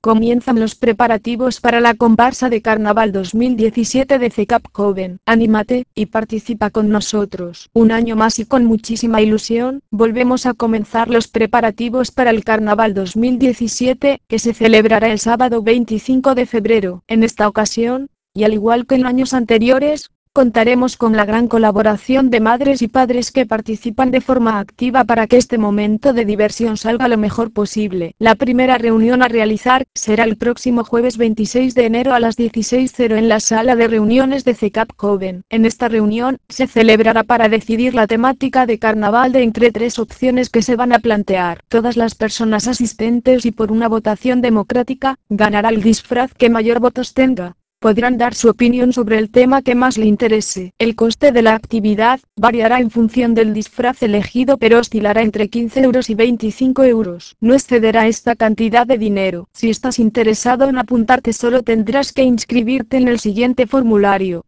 Comienzan los preparativos para la comparsa de Carnaval 2017 de CECAP Joven. Anímate y participa con nosotros. Un año más y con muchísima ilusión, volvemos a comenzar los preparativos para el Carnaval 2017, que se celebrará el sábado 25 de febrero. En esta ocasión, y al igual que en años anteriores, contaremos con la gran colaboración de madres y padres que participan de forma activa para que este momento de diversión salga lo mejor posible. La primera reunión a realizar será el próximo jueves 26 de enero a las 16:00 en la sala de reuniones de CECAP Joven. En esta reunión se celebrará para decidir la temática de carnaval de entre 3 opciones que se van a plantear. Todas las personas asistentes y por una votación democrática, ganará el disfraz que mayor votos tenga. Podrán dar su opinión sobre el tema que más le interese. El coste de la actividad variará en función del disfraz elegido, pero oscilará entre 15 euros y 25 euros. No excederá esta cantidad de dinero. Si estás interesado en apuntarte, solo tendrás que inscribirte en el siguiente formulario.